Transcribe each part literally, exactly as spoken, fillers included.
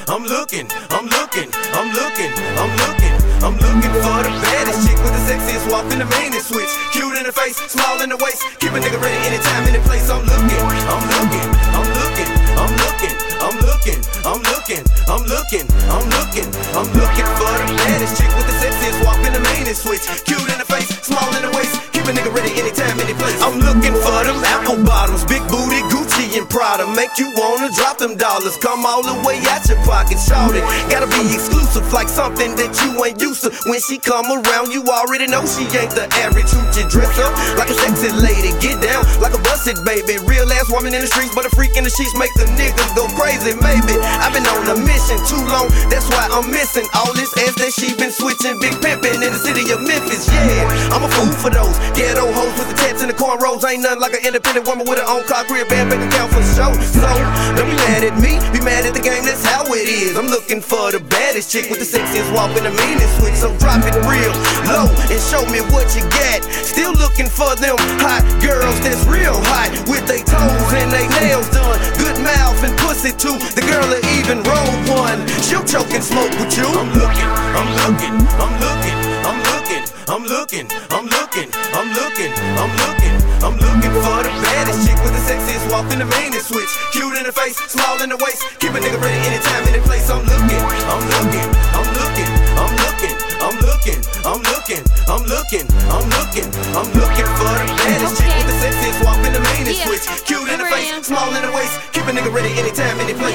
I'm looking, I'm looking, I'm looking, I'm looking, I'm looking for the baddest chick with the sexiest walk and the meanest switch. Cute in the face, small in the waist, keep a nigga ready anytime, any place. I'm looking, I'm looking, I'm looking, I'm looking, I'm looking, I'm looking, I'm looking, I'm looking, I'm looking for the baddest chick with the sexiest walk and the meanest switch. Cute in the face, small in the waist, keep a nigga ready anytime, any place. I'm looking for them apple bottoms, big booty, Gucci and Prada, make you wanna drop them dollars, come all the way out your pocket, shout it. Gotta be exclusive, like something that you ain't used to. When she come around, you already know she ain't the average hoochie. Dress up like a sexy lady, get down like a busted baby. Real ass woman in the streets, but a freak in the sheets make the niggas go crazy. Maybe I've been on a mission too long, that's why I'm missing all this ass that she been switching. Big pimpin' in the city of Memphis, yeah. I'm a fool for those ghetto hoes with the tats and the cornrows. Ain't nothing like an independent woman with her own car, career, band, bank account for show. So don't be mad at me, be mad at the game, that's how it is. I'm looking for the baddest chick with the sexiest walk and the meanest switch. So drop it real low and show me what you got. Still looking for them hot girls that's real hot, with they toes and they nails done, good mouth and pussy too. The girl that even roll one, she'll choke and smoke with you. I'm looking, I'm looking, I'm looking, I'm looking, I'm looking, I'm looking, I'm looking, I'm looking, I'm looking for the baddest chick with the sexiest walk and the meanest switch. Cute in the face, small in the waist, keep a nigga ready anytime, any place. I'm looking, I'm looking, I'm looking, I'm looking, I'm looking, I'm looking, I'm looking, I'm looking, I'm looking for the baddest chick with the sexiest walk and the meanest switch. Cute in the face, small in the waist, keep a nigga ready anytime, any place.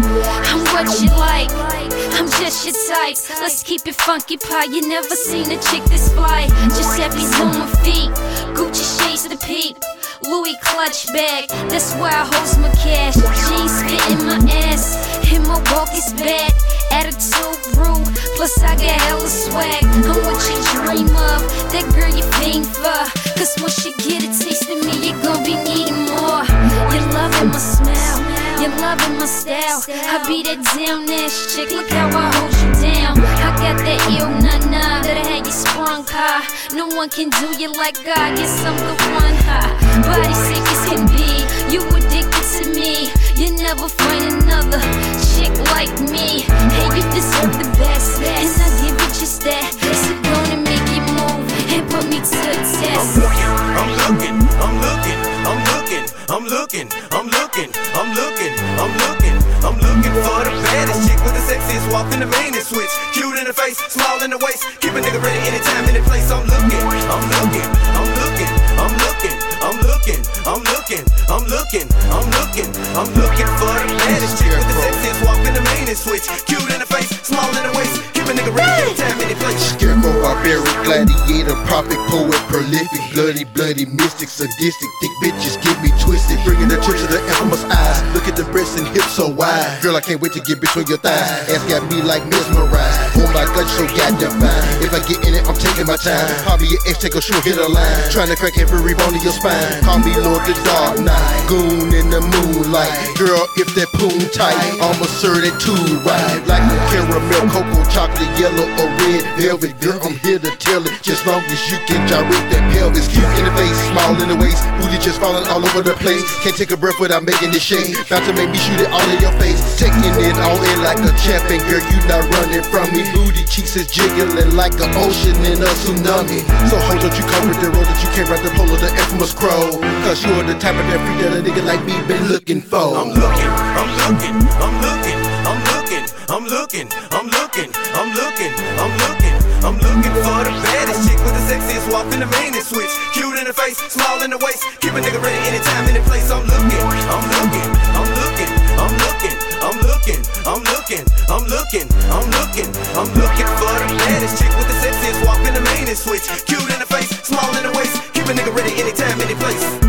I'm what you like, I'm just your type. Let's keep it funky pie. You never seen a chick this fly. Giuseppe's on my feet, Gucci shades of the peep, Louis clutch bag, that's where I host my cash. Jeans fitting my ass, and my walk is bad. Attitude rude, plus I got hella swag. I'm what you dream of, that girl you fiend for. Cause once you get a taste of me, you're gon' be needing more. You're loving my smell, you're loving my style. I be that down ass chick, look how I hold you down. I got that ill na-na, that'll have you sprung high. No one can do you like I, guess I'm the one high. Body sick as can be, you addicted to me. You never find another chick like me. Hey, you deserve the best, and I give you just that. So gonna make you move and put me to the test. I'm looking, I'm looking, I'm looking, I'm looking, I'm looking, I'm looking, I'm looking, I'm looking for the baddest chick with the sexiest walk and the meanest switch. Cute in the face, small in the waist, keep a nigga ready anytime, any place. I'm looking, I'm looking, I'm looking, I'm looking, I'm looking, I'm looking, I'm looking, I'm looking, I'm looking for the baddest chick with the sexiest walk and the meanest switch. Cute in the face, small in the waist, keep a nigga ready anytime, any place. Scarecrow, barbaric, gladiator, prophet, poet, prolific, bloody, bloody, mystic, sadistic, thick bitches get me twisted, bringing the truth to the infamous eyes. Look at the breasts and hips so wide, girl, I can't wait to get between your thighs. Ass got me like mesmerized, oh my god, so goddamn fine. If I get in it, I'm taking my time. Probably your ex, take a short hit a line, trying to crack every bone in your spine. Call me Lord the Dark Knight, goon in the moonlight. Girl, if that poon tight, I'ma serve that too right. Like a caramel, cocoa, chocolate, yellow, or red velvet. Girl, I'm here to tell it, just long as you can gyrate that pelvis. Cute in the face, small in the waist, booty just falling all over the place. Can't take a breath without making it shake. About to make me shoot it all in your face. Taking it all in like a champion, girl, you not running from me. Booty cheeks is jiggling like an ocean in a tsunami. So hold on, you come with the road that you can't ride the pole of the infamous crow. Cause you're the type of that freak that a nigga like me been looking for. I'm looking, I'm looking, I'm looking, I'm looking, I'm looking, I'm looking, I'm looking, I'm looking, I'm looking for the baddest chick with the sexiest walk and the meanest switch. Cute in the face, small in the waist, keep a nigga ready anytime, any place. I'm looking, I'm looking, I'm looking, I'm looking, I'm looking, I'm looking, I'm looking, I'm looking, I'm looking for the baddest chick with the sexiest walk and the meanest switch. Cute in the face, small in the waist, keep a nigga ready anytime, any place.